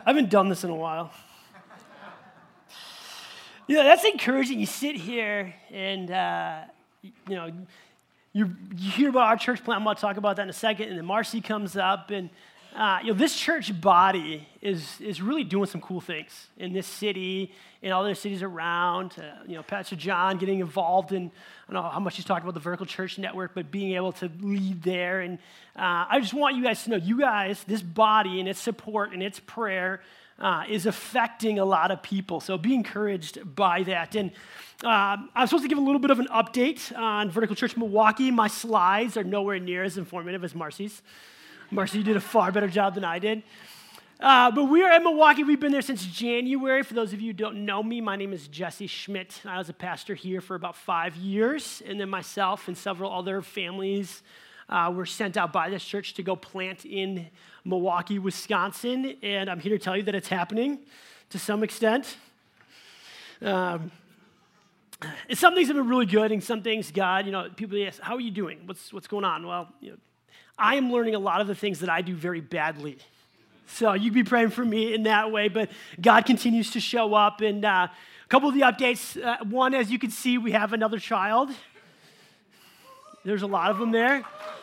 I haven't done this in a while. That's encouraging. You sit here and, you hear about our church plant. I'm going to talk about that in a second. And then Marcy comes up. And, this church body is really doing some cool things in this city and other cities around. Pastor John getting involved in, I don't know how much he's talked about the Vertical Church Network, but being able to lead there. And I just want you guys to know, this body and its support and its prayer is affecting a lot of people. So be encouraged by that. And I'm supposed to give a little bit of an update on Vertical Church Milwaukee. My slides are nowhere near as informative as Marcy's. Marcy, you did a far better job than I did. But we are at Milwaukee. We've been there since January. For those of you who don't know me, my name is Jesse Schmidt. I was a pastor here for about 5 years. And then myself and several other families were sent out by this church to go plant in Milwaukee, Wisconsin. And I'm here to tell you that it's happening to some extent. And some things have been really good, and some things, God, people ask, how are you doing? What's going on? Well, I am learning a lot of the things that I do very badly. So you can be praying for me in that way, but God continues to show up. And a couple of the updates. One, as you can see, we have another child. There's a lot of them there.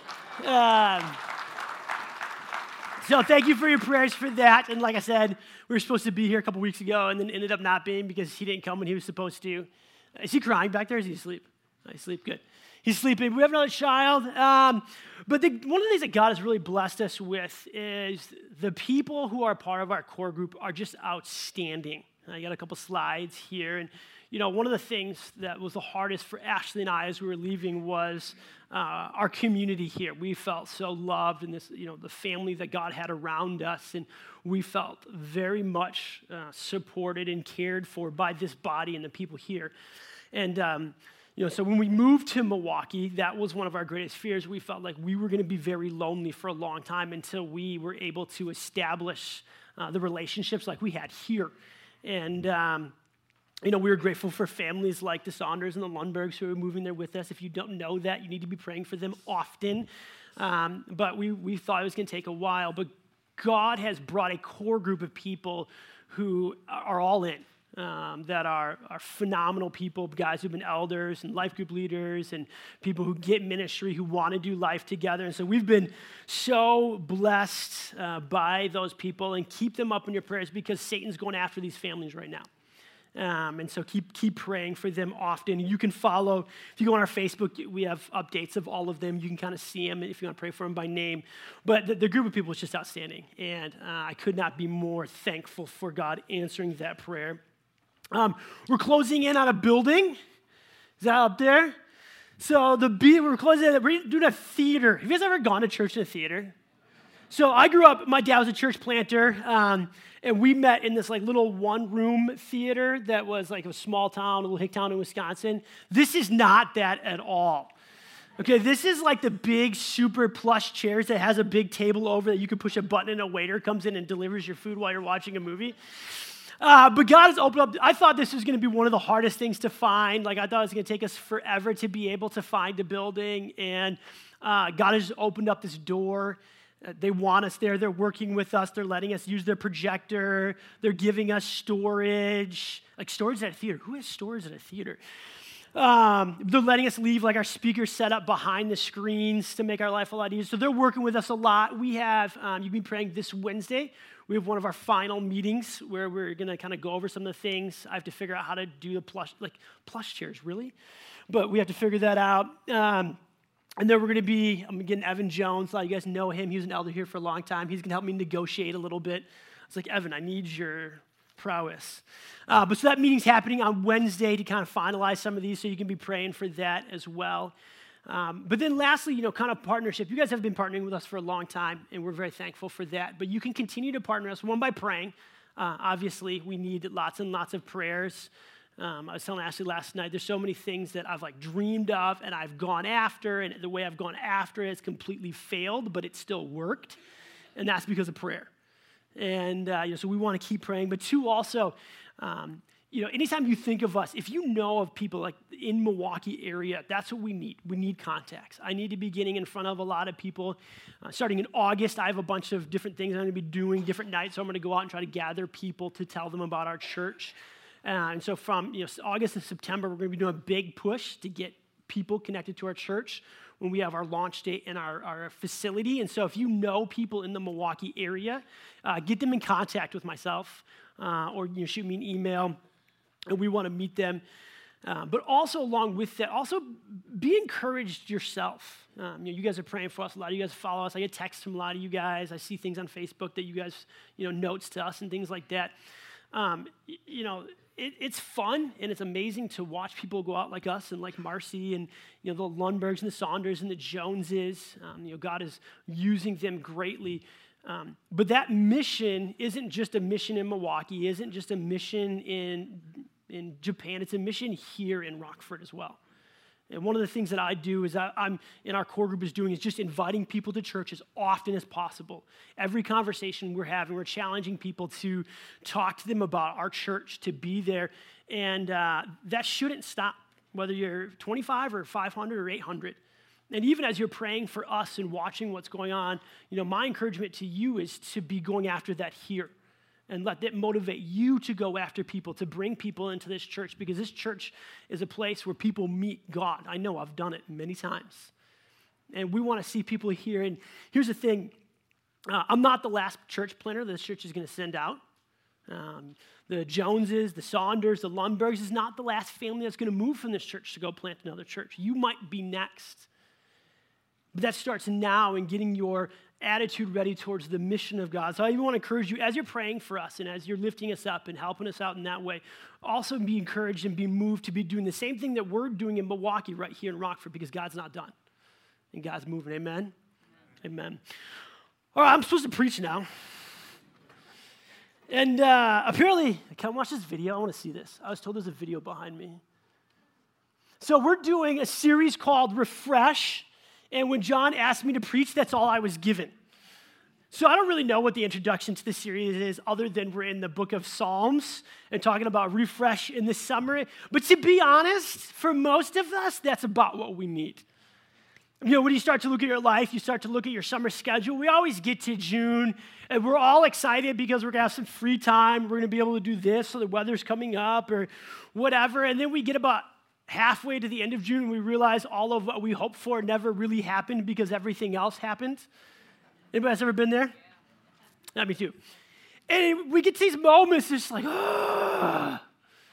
So thank you for your prayers for that. And like I said, we were supposed to be here a couple weeks ago and then ended up not being because he didn't come when he was supposed to. Is he crying back there? Is he asleep? Oh, he's asleep. Good. He's sleeping. We have another child. But one of the things that God has really blessed us with is the people who are part of our core group are just outstanding. I got a couple slides here. And, one of the things that was the hardest for Ashley and I as we were leaving was our community here. We felt so loved in this, the family that God had around us. And we felt very much supported and cared for by this body and the people here. And, so when we moved to Milwaukee, that was one of our greatest fears. We felt like we were going to be very lonely for a long time until we were able to establish the relationships like we had here. And, we were grateful for families like the Saunders and the Lundbergs who are moving there with us. If you don't know that, you need to be praying for them often. But we thought it was going to take a while. But God has brought a core group of people who are all in. That are phenomenal people, guys who've been elders and life group leaders and people who get ministry, who want to do life together. And so we've been so blessed by those people, and keep them up in your prayers because Satan's going after these families right now. And so keep praying for them often. You can follow, if you go on our Facebook, we have updates of all of them. You can kind of see them if you want to pray for them by name. But the group of people is just outstanding. And I could not be more thankful for God answering that prayer. We're closing in on a building. Is that up there? So we're closing in. We're doing a theater. Have you guys ever gone to church in a theater? So I grew up, my dad was a church planter, and we met in this little one-room theater that was like a small town, a little hick town in Wisconsin. This is not that at all. Okay, this is like the big, super plush chairs that has a big table over that you can push a button and a waiter comes in and delivers your food while you're watching a movie. But God has opened up. I thought this was going to be one of the hardest things to find. I thought it was going to take us forever to be able to find a building. And God has opened up this door. They want us there. They're working with us. They're letting us use their projector. They're giving us storage. Storage at a theater. Who has storage at a theater? They're letting us leave our speaker set up behind the screens to make our life a lot easier. So they're working with us a lot. We have, you've been praying this Wednesday. We have one of our final meetings where we're going to kind of go over some of the things. I have to figure out how to do the plush chairs, really? But we have to figure that out. And then we're going to I'm getting Evan Jones. A lot of you guys know him. He was an elder here for a long time. He's going to help me negotiate a little bit. It's Evan, I need your prowess. But so that meeting's happening on Wednesday to kind of finalize some of these, so you can be praying for that as well. But then lastly, kind of partnership. You guys have been partnering with us for a long time, and we're very thankful for that. But you can continue to partner us, one, by praying. Obviously, we need lots and lots of prayers. I was telling Ashley last night, there's so many things that I've dreamed of and I've gone after, and the way I've gone after it has completely failed, but it still worked. And that's because of prayer. And so we want to keep praying. But two, also, anytime you think of us, if you know of people like in Milwaukee area, that's what we need. We need contacts. I need to be getting in front of a lot of people. Starting in August, I have a bunch of different things I'm going to be doing, different nights. So I'm going to go out and try to gather people to tell them about our church. And so from August and September, we're going to be doing a big push to get people connected to our church when we have our launch date in our facility. And so if you know people in the Milwaukee area, get them in contact with myself or shoot me an email. And we want to meet them. But also along with that, also be encouraged yourself. You guys are praying for us. A lot of you guys follow us. I get texts from a lot of you guys. I see things on Facebook that you guys, notes to us and things like that. It's fun and it's amazing to watch people go out like us and like Marcy and, the Lundbergs and the Saunders and the Joneses. God is using them greatly. But that mission isn't just a mission in Milwaukee, isn't just a mission in Japan. It's a mission here in Rockford as well. And one of the things that I do is I'm in our core group is just inviting people to church as often as possible. Every conversation we're having, we're challenging people to talk to them about our church, to be there. And that shouldn't stop, whether you're 25 or 500 or 800. And even as you're praying for us and watching what's going on, my encouragement to you is to be going after that here. And let that motivate you to go after people, to bring people into this church, because this church is a place where people meet God. I know I've done it many times. And we want to see people here. And here's the thing. I'm not the last church planter this church is going to send out. The Joneses, the Saunders, the Lundbergs is not the last family that's going to move from this church to go plant another church. You might be next. But that starts now in getting your attitude ready towards the mission of God. So I even want to encourage you, as you're praying for us and as you're lifting us up and helping us out in that way, also be encouraged and be moved to be doing the same thing that we're doing in Milwaukee right here in Rockford, because God's not done. And God's moving. Amen? Amen. All right, I'm supposed to preach now. And apparently, come watch this video. I want to see this. I was told there's a video behind me. So we're doing a series called Refresh. And when John asked me to preach, that's all I was given. So I don't really know what the introduction to the series is, other than we're in the book of Psalms and talking about refresh in the summer. But to be honest, for most of us, that's about what we need. When you start to look at your life, you start to look at your summer schedule. We always get to June, and we're all excited because we're going to have some free time. We're going to be able to do this, so the weather's coming up or whatever. And then we get about halfway to the end of June, we realize all of what we hoped for never really happened because everything else happened. Anybody else ever been there? Yeah, me too. And we get to these moments, it's like, ah.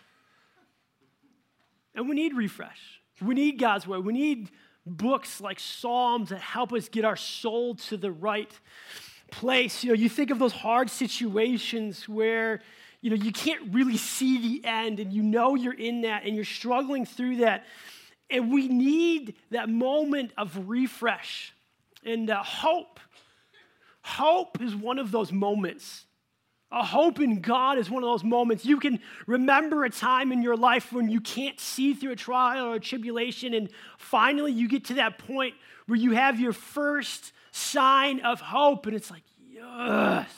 And we need refresh. We need God's word. We need books like Psalms that help us get our soul to the right place. You think of those hard situations where you can't really see the end, and you're in that, and you're struggling through that. And we need that moment of refresh and hope. Hope is one of those moments. A hope in God is one of those moments. You can remember a time in your life when you can't see through a trial or a tribulation, and finally you get to that point where you have your first sign of hope, and it's like, yes.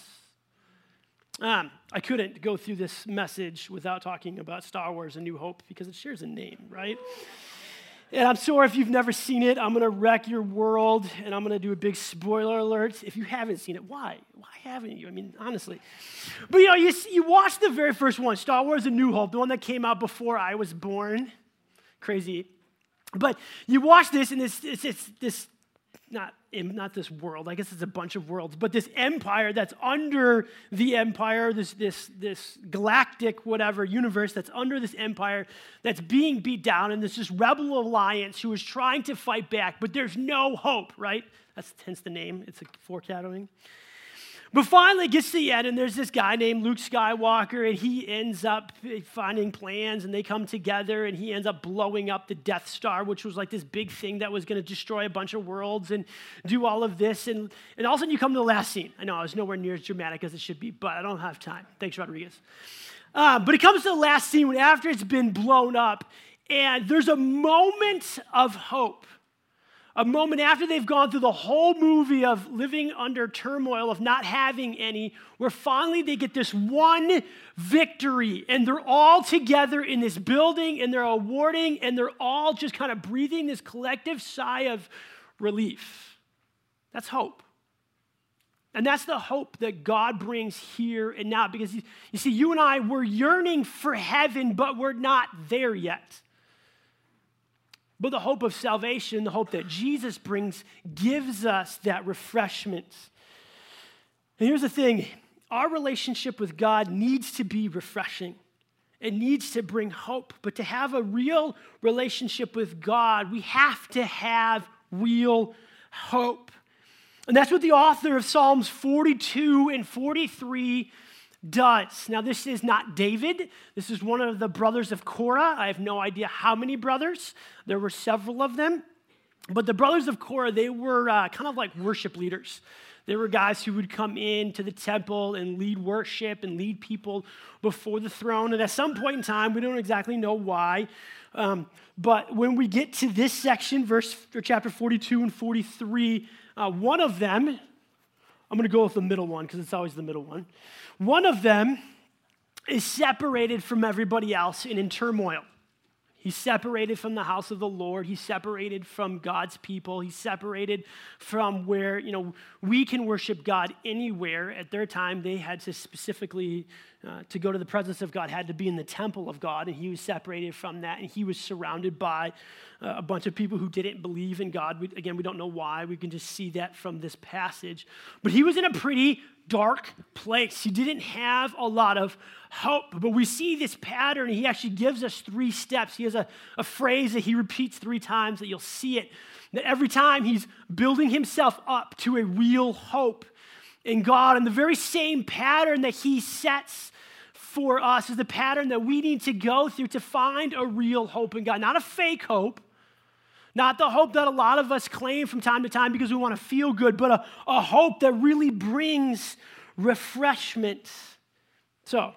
I couldn't go through this message without talking about Star Wars: A New Hope, because it shares a name, right? And I'm sorry if you've never seen it. I'm going to wreck your world, and I'm going to do a big spoiler alert. If you haven't seen it, why? Why haven't you? I mean, honestly. But, you watch the very first one, Star Wars: A New Hope, the one that came out before I was born. Crazy. But you watch this, and it's this not this world, I guess it's a bunch of worlds, but this empire that's under the empire, this galactic whatever universe that's under this empire that's being beat down, and there's this rebel alliance who is trying to fight back, but there's no hope, right? That's hence the name. It's a foreshadowing. But finally it gets to the end, and there's this guy named Luke Skywalker, and he ends up finding plans, and they come together, and he ends up blowing up the Death Star, which was like this big thing that was going to destroy a bunch of worlds and do all of this. And all of a sudden you come to the last scene. I know I was nowhere near as dramatic as it should be, but I don't have time. Thanks, Rodriguez. But it comes to the last scene when after it's been blown up, and there's a moment of hope a moment after they've gone through the whole movie of living under turmoil, of not having any, where finally they get this one victory, and they're all together in this building, and they're awarding, and they're all just kind of breathing this collective sigh of relief. That's hope. And that's the hope that God brings here and now, because you see, you and I, we're yearning for heaven, but we're not there yet. But the hope of salvation, the hope that Jesus brings, gives us that refreshment. And here's the thing, our relationship with God needs to be refreshing. It needs to bring hope. But to have a real relationship with God, we have to have real hope. And that's what the author of Psalms 42 and 43 does. Now, this is not David. This is one of the brothers of Korah. I have no idea how many brothers. There were several of them. But the brothers of Korah, they were kind of like worship leaders. They were guys who would come into the temple and lead worship and lead people before the throne. And at some point in time, we don't exactly know why, but when we get to this section, chapter 42 and 43, one of them, I'm going to go with the middle one because it's always the middle one. One of them is separated from everybody else and in turmoil. He's separated from the house of the Lord. He's separated from God's people. He's separated from where, we can worship God anywhere. At their time, they had to specifically, to go to the presence of God, had to be in the temple of God, and he was separated from that, and he was surrounded by a bunch of people who didn't believe in God. We don't know why. We can just see that from this passage. But he was in a pretty dark place. He didn't have a lot of hope, but we see this pattern. He actually gives us 3 steps. He has a phrase that he repeats 3 times that you'll see it, that every time he's building himself up to a real hope in God. And the very same pattern that he sets for us is the pattern that we need to go through to find a real hope in God. Not a fake hope, not the hope that a lot of us claim from time to time because we want to feel good, but a hope that really brings refreshment. So,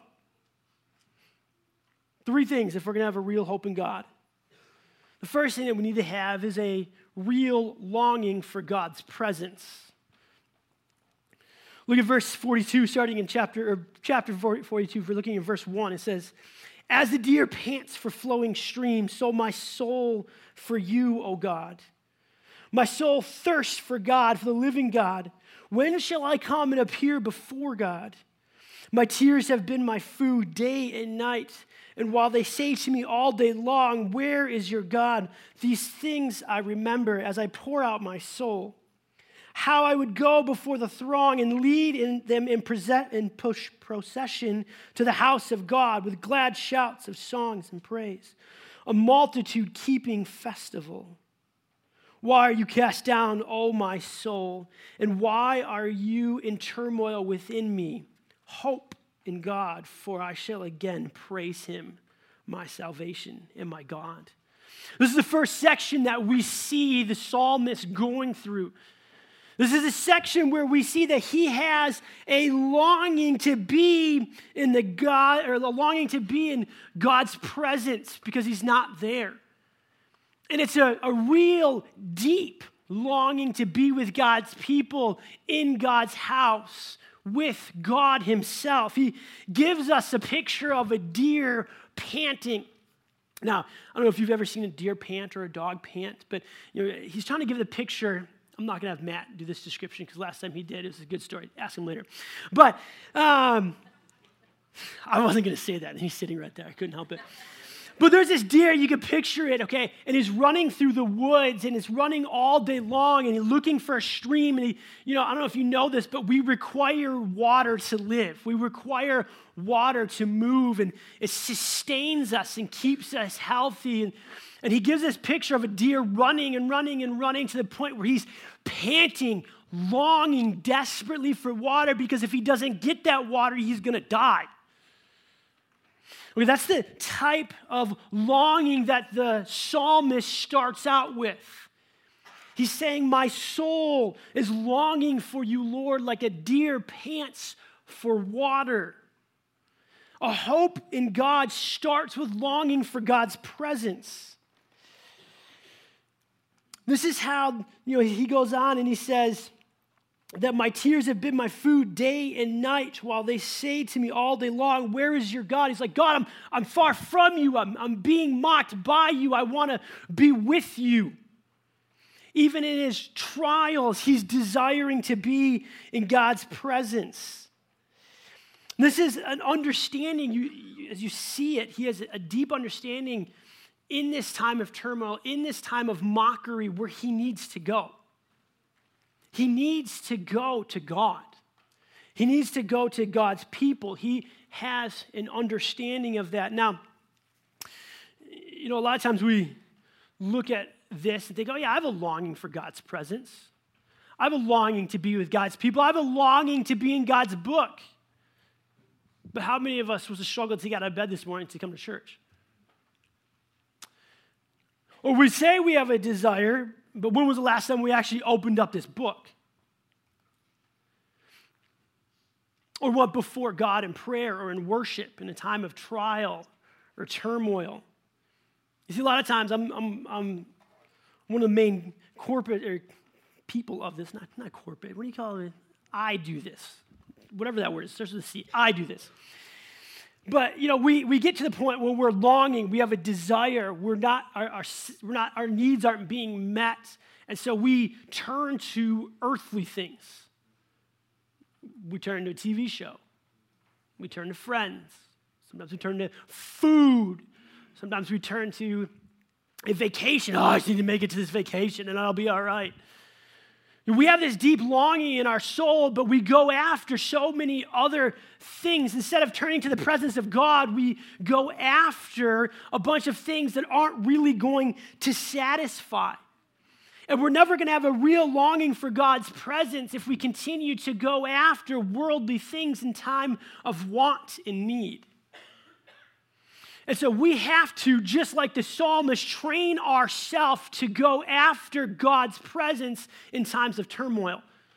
3 things if we're going to have a real hope in God. The first thing that we need to have is a real longing for God's presence. Look at verse 42, starting in chapter 42. If we're looking at verse 1, it says, "As the deer pants for flowing streams, so my soul for you, O God. My soul thirsts for God, for the living God. When shall I come and appear before God? My tears have been my food day and night. And while they say to me all day long, 'Where is your God?' These things I remember as I pour out my soul. How I would go before the throng and lead them in procession to the house of God with glad shouts of songs and praise, a multitude keeping festival. Why are you cast down, O my soul? And why are you in turmoil within me? Hope in God, for I shall again praise him, my salvation and my God." This is the first section that we see the psalmist going through. This is a section where we see that he has a longing to be in God's presence because he's not there. And it's a real deep longing to be with God's people in God's house with God himself. He gives us a picture of a deer panting. Now, I don't know if you've ever seen a deer pant or a dog pant, but he's trying to give the picture. I'm not going to have Matt do this description because last time he did, it was a good story. Ask him later. But I wasn't going to say that, and he's sitting right there. I couldn't help it. But there's this deer, you can picture it, okay, and he's running through the woods, and he's running all day long, and he's looking for a stream, and I don't know if you know this, but we require water to live. We require water to move, and it sustains us and keeps us healthy, and he gives this picture of a deer running and running and running to the point where he's panting, longing desperately for water, because if he doesn't get that water, he's going to die. Okay, that's the type of longing that the psalmist starts out with. He's saying, my soul is longing for you, Lord, like a deer pants for water. A hope in God starts with longing for God's presence. This is how, he goes on and he says that my tears have been my food day and night while they say to me all day long, where is your God? He's like, God, I'm far from you. I'm being mocked by you. I want to be with you. Even in his trials, he's desiring to be in God's presence. This is an understanding, as you see it, he has a deep understanding in this time of turmoil, in this time of mockery, where he needs to go. He needs to go to God. He needs to go to God's people. He has an understanding of that. Now, a lot of times we look at this and think, oh yeah, I have a longing for God's presence. I have a longing to be with God's people. I have a longing to be in God's book. But how many of us was a struggle to get out of bed this morning to come to church? Or we say we have a desire, but when was the last time we actually opened up this book? Or went before God in prayer or in worship in a time of trial or turmoil? You see, a lot of times I'm one of the main corporate or people of this, not corporate, what do you call it? I do this. Whatever that word is, starts with a C. I do this. But, we get to the point where we're longing, we have a desire, our needs aren't being met, and so we turn to earthly things. We turn to a TV show. We turn to friends. Sometimes we turn to food. Sometimes we turn to a vacation. I just need to make it to this vacation and I'll be all right. We have this deep longing in our soul, but we go after so many other things. Instead of turning to the presence of God, we go after a bunch of things that aren't really going to satisfy. And we're never going to have a real longing for God's presence if we continue to go after worldly things in time of want and need. And so we have to, just like the psalmist, train ourselves to go after God's presence in times of turmoil.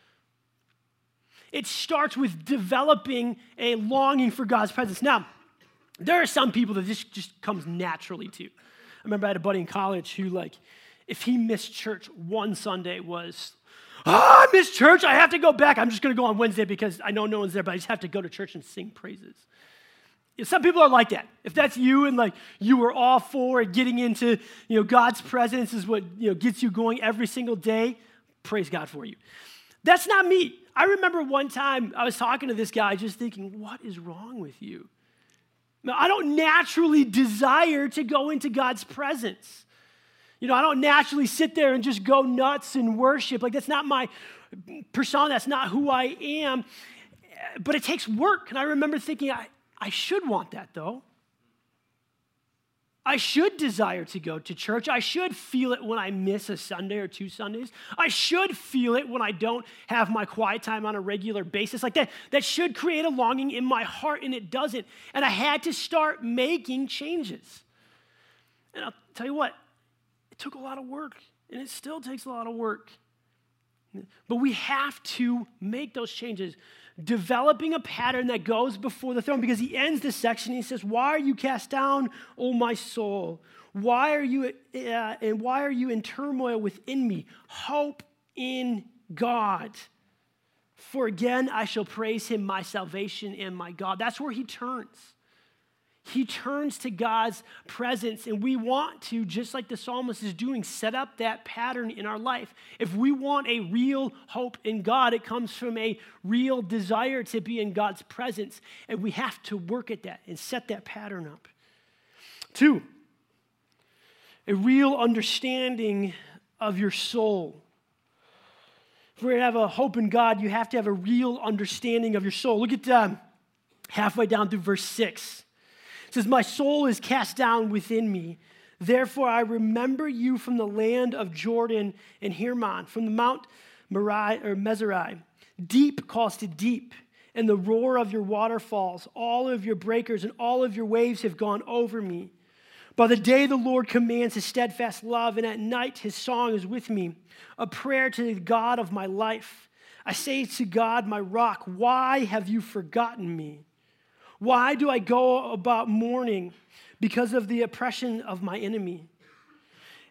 It starts with developing a longing for God's presence. Now, there are some people that this just comes naturally to. I remember I had a buddy in college who, if he missed church one Sunday was, I missed church, I have to go back. I'm just going to go on Wednesday because I know no one's there, but I just have to go to church and sing praises. Some people are like that. If that's you and you were all for getting into, God's presence is what, gets you going every single day, praise God for you. That's not me. I remember one time I was talking to this guy just thinking, what is wrong with you? Now, I don't naturally desire to go into God's presence. I don't naturally sit there and just go nuts and worship. That's not my persona. That's not who I am. But it takes work. And I remember thinking, I should want that, though. I should desire to go to church. I should feel it when I miss a Sunday or 2 Sundays. I should feel it when I don't have my quiet time on a regular basis. That should create a longing in my heart, and it doesn't. And I had to start making changes. And I'll tell you what, it took a lot of work, and it still takes a lot of work. But we have to make those changes. Developing a pattern that goes before the throne, because he ends this section, he says, why are you cast down, O my soul? Why are you in turmoil within me? Hope in God. For again, I shall praise him, my salvation and my God. That's where he turns. He turns to God's presence, and we want to, just like the psalmist is doing, set up that pattern in our life. If we want a real hope in God, it comes from a real desire to be in God's presence, and we have to work at that and set that pattern up. 2, a real understanding of your soul. If we're going to have a hope in God, you have to have a real understanding of your soul. Look at halfway down through verse 6. It says, my soul is cast down within me. Therefore, I remember you from the land of Jordan and Hermon, from the Mount Mezari. Deep calls to deep, and the roar of your waterfalls. All of your breakers and all of your waves have gone over me. By the day the Lord commands his steadfast love, and at night his song is with me, a prayer to the God of my life. I say to God, my rock, why have you forgotten me? Why do I go about mourning because of the oppression of my enemy?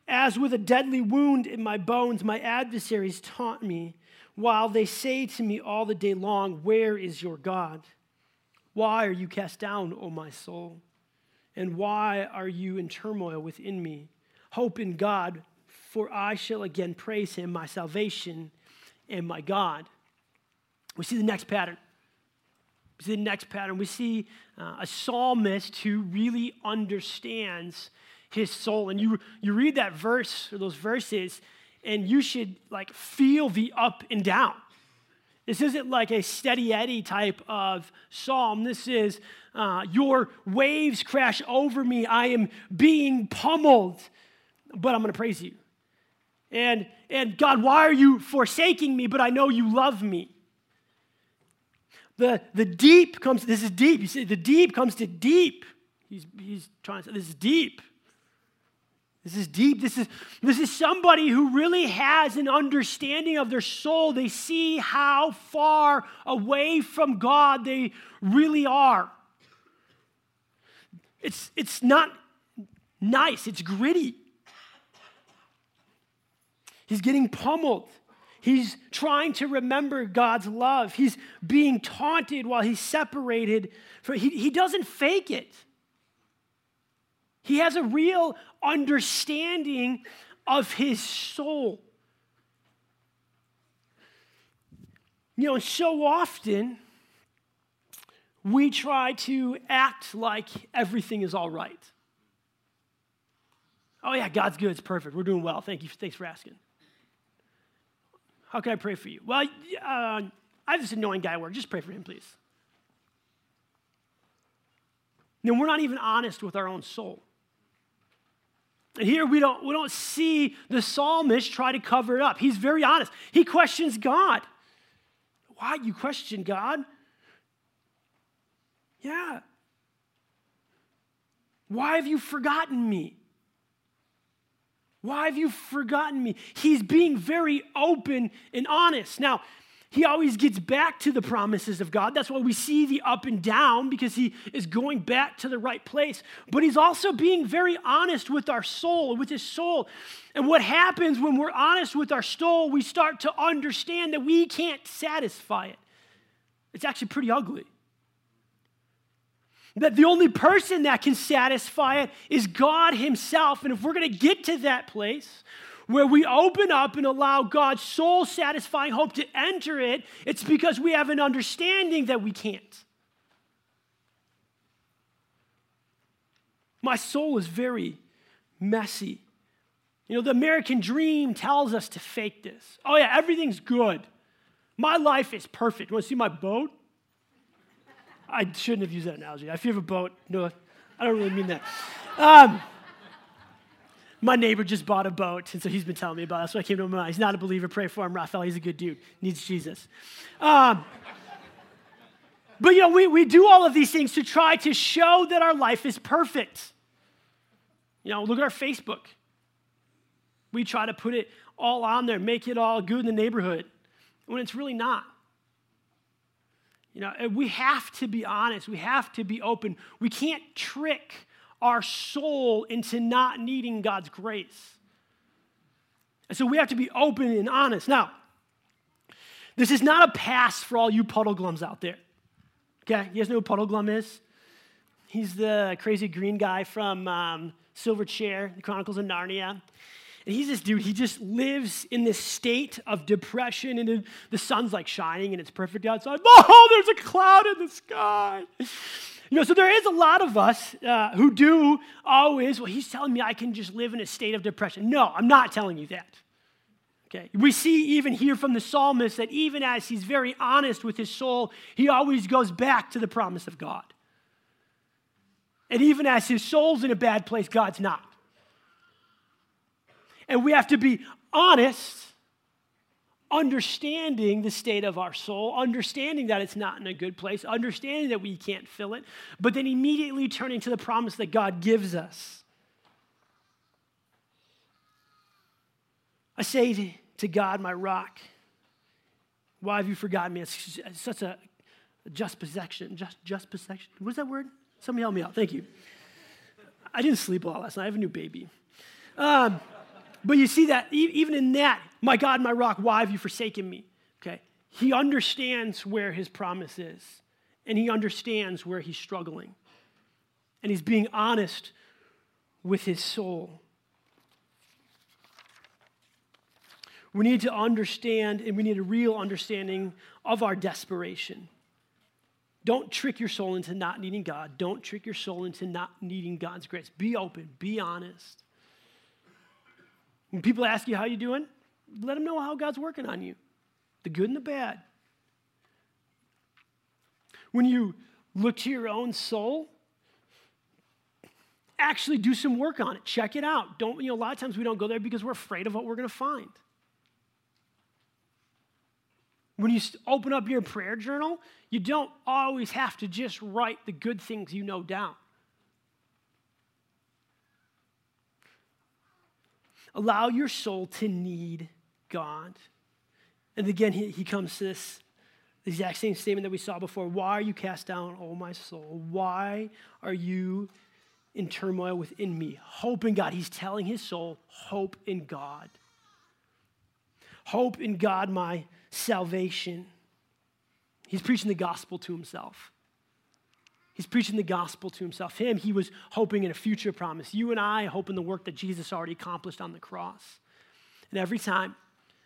As with a deadly wound in my bones, my adversaries taunt me, while they say to me all the day long, where is your God? Why are you cast down, O my soul? And why are you in turmoil within me? Hope in God, for I shall again praise him, my salvation and my God. We see the next pattern. We see a psalmist who really understands his soul. And you read that verse or those verses, and you should feel the up and down. This isn't like a steady Eddie type of psalm. This is your waves crash over me. I am being pummeled, but I'm going to praise you. And God, why are you forsaking me? But I know you love me. The deep comes, this is deep. You see, the deep comes to deep. He's trying to say, this is deep. This is deep. This is somebody who really has an understanding of their soul. They see how far away from God they really are. It's not nice. It's gritty. He's getting pummeled. He's trying to remember God's love. He's being taunted while he's separated. He doesn't fake it. He has a real understanding of his soul. So often we try to act like everything is all right. Oh yeah, God's good, it's perfect, we're doing well, thanks for asking. How can I pray for you? Well, I have this annoying guy at work, just pray for him, please. We're not even honest with our own soul. And here we don't see the psalmist try to cover it up. He's very honest. He questions God. Why you question God? Yeah. Why have you forgotten me? Why have you forgotten me? He's being very open and honest. Now, he always gets back to the promises of God. That's why we see the up and down, because he is going back to the right place. But he's also being very honest with our soul, with his soul. And what happens when we're honest with our soul, we start to understand that we can't satisfy it. It's actually pretty ugly. That the only person that can satisfy it is God himself. And if we're going to get to that place where we open up and allow God's soul-satisfying hope to enter it, it's because we have an understanding that we can't. My soul is very messy. The American dream tells us to fake this. Oh yeah, everything's good. My life is perfect. You want to see my boat? I shouldn't have used that analogy. If you have a boat, no, I don't really mean that. My neighbor just bought a boat, and so he's been telling me about it. That's what came to my mind. He's not a believer. Pray for him, Raphael. He's a good dude. Needs Jesus. But, we do all of these things to try to show that our life is perfect. Look at our Facebook. We try to put it all on there, make it all good in the neighborhood, when it's really not. We have to be honest. We have to be open. We can't trick our soul into not needing God's grace. And so we have to be open and honest. Now, this is not a pass for all you puddle glums out there. Okay, you guys know who Puddle Glum is? He's the crazy green guy from Silverchair, the Chronicles of Narnia. And he's this dude, he just lives in this state of depression, and the sun's shining and it's perfect outside. Oh, there's a cloud in the sky. So there is a lot of us who do always, well, he's telling me I can just live in a state of depression. No, I'm not telling you that. Okay. We see even here from the psalmist that even as he's very honest with his soul, he always goes back to the promise of God. And even as his soul's in a bad place, God's not. And we have to be honest, understanding the state of our soul, understanding that it's not in a good place, understanding that we can't fill it, but then immediately turning to the promise that God gives us. I say to God, my rock, why have you forgotten me? It's such a just possession. Just possession. What's that word? Somebody help me out. Thank you. I didn't sleep well last night. I have a new baby. But you see that even in that, my God, my rock, why have you forsaken me? Okay, he understands where his promise is, and he understands where he's struggling, and he's being honest with his soul. We need to understand, and we need a real understanding of our desperation. Don't trick your soul into not needing God. Don't trick your soul into not needing God's grace. Be open. Be honest. When people ask you how you doing, let them know how God's working on you, the good and the bad. When you look to your own soul, actually do some work on it. Check it out. A lot of times we don't go there because we're afraid of what we're going to find. When you open up your prayer journal, you don't always have to just write the good things you know down. Allow your soul to need God. And again, he comes to this exact same statement that we saw before. Why are you cast down, O my soul? Why are you in turmoil within me? Hope in God. He's telling his soul, hope in God. Hope in God, my salvation. He's preaching the gospel to himself. He's preaching the gospel to himself. He was hoping in a future promise. You and I hope in the work that Jesus already accomplished on the cross. And every time,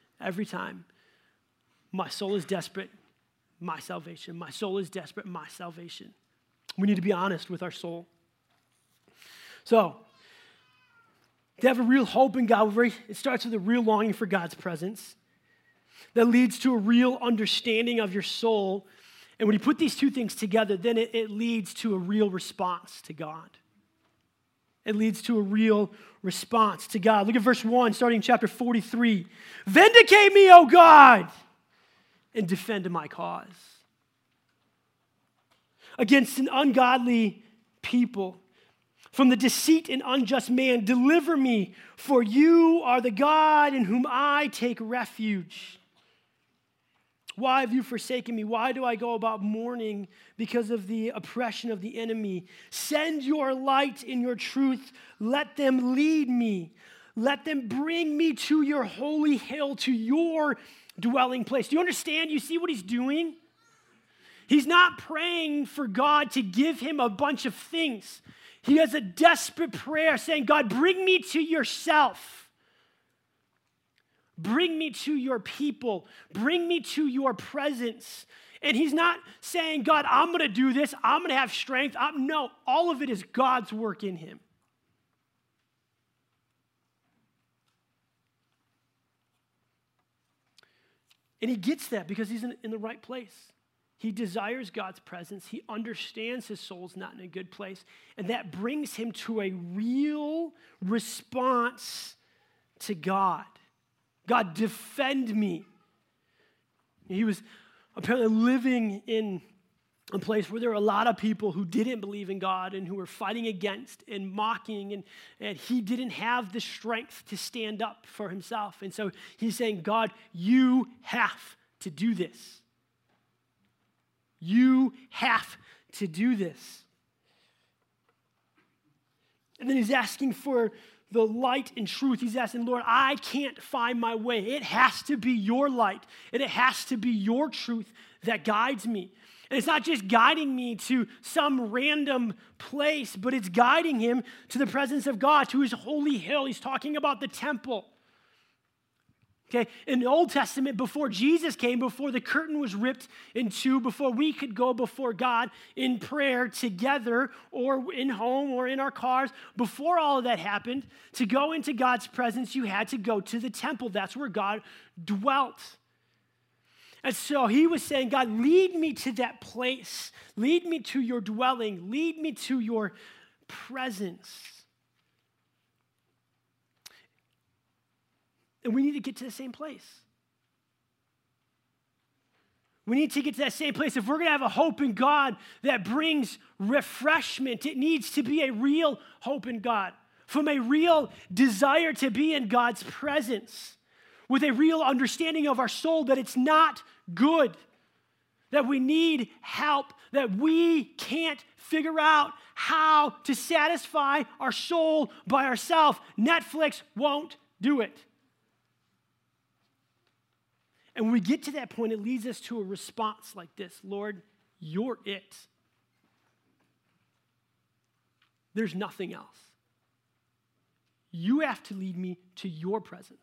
my soul is desperate, my salvation. My soul is desperate, my salvation. We need to be honest with our soul. So, to have a real hope in God, it starts with a real longing for God's presence that leads to a real understanding of your soul. And when you put these two things together, then it leads to a real response to God. It leads to a real response to God. Look at verse 1, starting in chapter 43. Vindicate me, O God, and defend my cause against an ungodly people. From the deceit and unjust man, deliver me, for you are the God in whom I take refuge. Why have you forsaken me? Why do I go about mourning because of the oppression of the enemy? Send your light in your truth. Let them lead me. Let them bring me to your holy hill, to your dwelling place. Do you understand? You see what he's doing? He's not praying for God to give him a bunch of things. He has a desperate prayer saying, God, bring me to yourself. Bring me to your people. Bring me to your presence. And he's not saying, God, I'm going to do this. I'm going to have strength. No, all of it is God's work in him. And he gets that because he's in the right place. He desires God's presence. He understands his soul's not in a good place. And that brings him to a real response to God. God, defend me. He was apparently living in a place where there were a lot of people who didn't believe in God and who were fighting against and mocking, and he didn't have the strength to stand up for himself. And so he's saying, God, you have to do this. You have to do this. And then he's asking for the light and truth. He's asking, Lord, I can't find my way. It has to be your light, and it has to be your truth that guides me. And it's not just guiding me to some random place, but it's guiding him to the presence of God, to his holy hill. He's talking about the temple. Okay, in the Old Testament, before Jesus came, before the curtain was ripped in two, before we could go before God in prayer together or in home or in our cars, before all of that happened, to go into God's presence, you had to go to the temple. That's where God dwelt. And so he was saying, God, lead me to that place. Lead me to your dwelling. Lead me to your presence. And we need to get to the same place. We need to get to that same place. If we're going to have a hope in God that brings refreshment, it needs to be a real hope in God, from a real desire to be in God's presence, with a real understanding of our soul that it's not good, that we need help, that we can't figure out how to satisfy our soul by ourselves. Netflix won't Do it. And when we get to that point, it leads us to a response like this: Lord, you're it. There's nothing else. You have to lead me to your presence.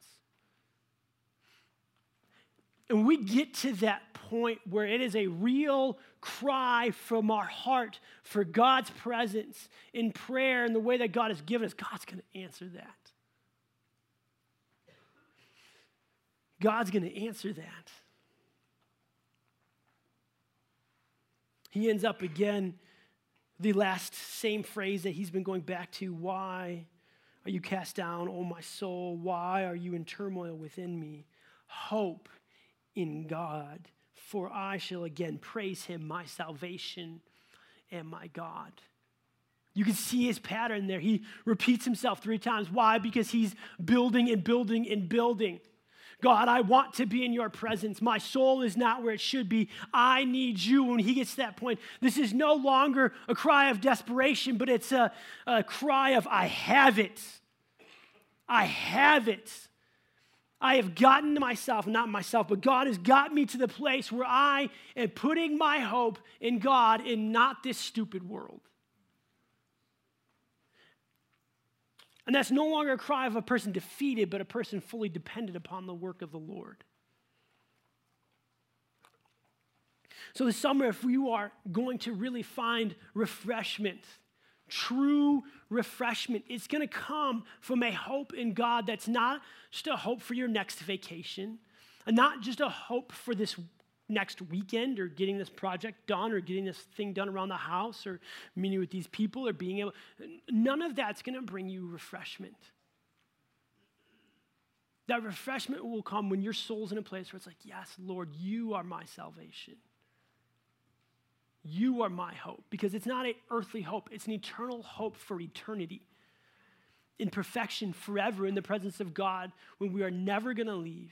And we get to that point where it is a real cry from our heart for God's presence in prayer and the way that God has given us. God's going to answer that. God's going to answer that. He ends up again, the last same phrase that he's been going back to: why are you cast down, O my soul? Why are you in turmoil within me? Hope in God, for I shall again praise him, my salvation and my God. You can see his pattern there. He repeats himself 3 times. Why? Because he's building and building and building. God, I want to be in your presence. My soul is not where it should be. I need you. When he gets to that point, this is no longer a cry of desperation, but it's a cry of, I have it. I have it. I have gotten to myself, not myself, but God has got me to the place where I am putting my hope in God and not this stupid world. And that's no longer a cry of a person defeated, but a person fully dependent upon the work of the Lord. So this summer, if you are going to really find refreshment, true refreshment, it's going to come from a hope in God that's not just a hope for your next vacation, and not just a hope for this next weekend or getting this project done or getting this thing done around the house or meeting with these people or being able. None of that's going to bring you refreshment. That refreshment will come when your soul's in a place where it's like, yes, Lord, you are my salvation. You are my hope, because it's not an earthly hope. It's an eternal hope for eternity, in perfection forever in the presence of God, when we are never going to leave.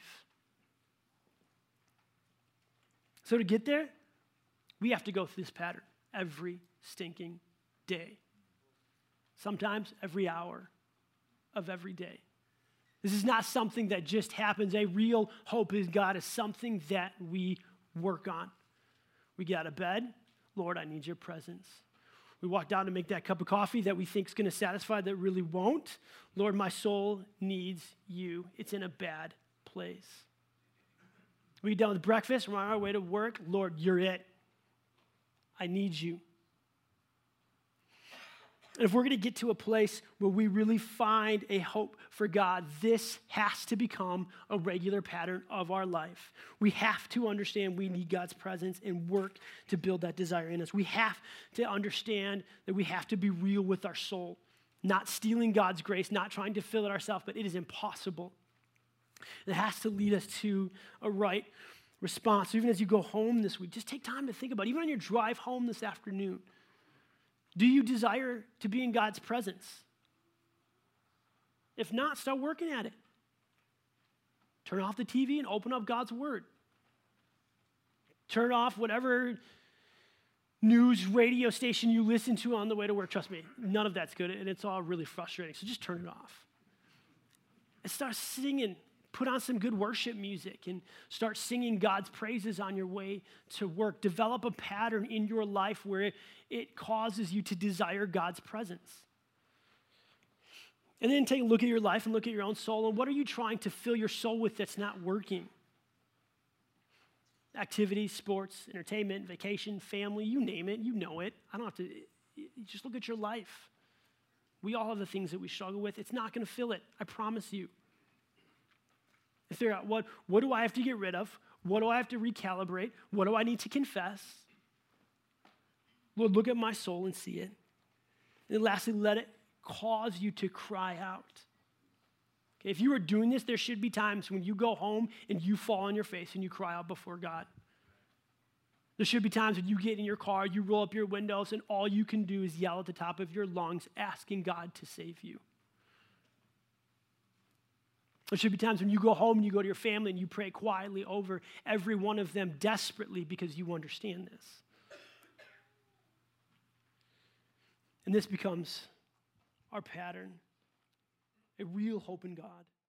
So to get there, we have to go through this pattern every stinking day. Sometimes every hour of every day. This is not something that just happens. A real hope in God is something that we work on. We get out of bed. Lord, I need your presence. We walk down to make that cup of coffee that we think is going to satisfy, that really won't. Lord, my soul needs you. It's in a bad place. We get done with breakfast, we're on our way to work. Lord, you're it. I need you. And if we're going to get to a place where we really find a hope for God, this has to become a regular pattern of our life. We have to understand we need God's presence and work to build that desire in us. We have to understand that we have to be real with our soul, not stealing God's grace, not trying to fill it ourselves, but it is impossible. It has to lead us to a right response. So even as you go home this week, just take time to think about it. Even on your drive home this afternoon, do you desire to be in God's presence? If not, start working at it. Turn off the TV and open up God's Word. Turn off whatever news radio station you listen to on the way to work. Trust me, none of that's good, and it's all really frustrating. So just turn it off. And start singing. Put on some good worship music and start singing God's praises on your way to work. Develop a pattern in your life where it causes you to desire God's presence. And then take a look at your life and look at your own soul, and what are you trying to fill your soul with that's not working? Activities, sports, entertainment, vacation, family, you name it, you know it. I don't have to, just look at your life. We all have the things that we struggle with. It's not going to fill it, I promise you. And figure out what do I have to get rid of? What do I have to recalibrate? What do I need to confess? Lord, look at my soul and see it. And then lastly, let it cause you to cry out. Okay, if you are doing this, there should be times when you go home and you fall on your face and you cry out before God. There should be times when you get in your car, you roll up your windows, and all you can do is yell at the top of your lungs, asking God to save you. There should be times when you go home and you go to your family and you pray quietly over every one of them desperately because you understand this. And this becomes our pattern, a real hope in God.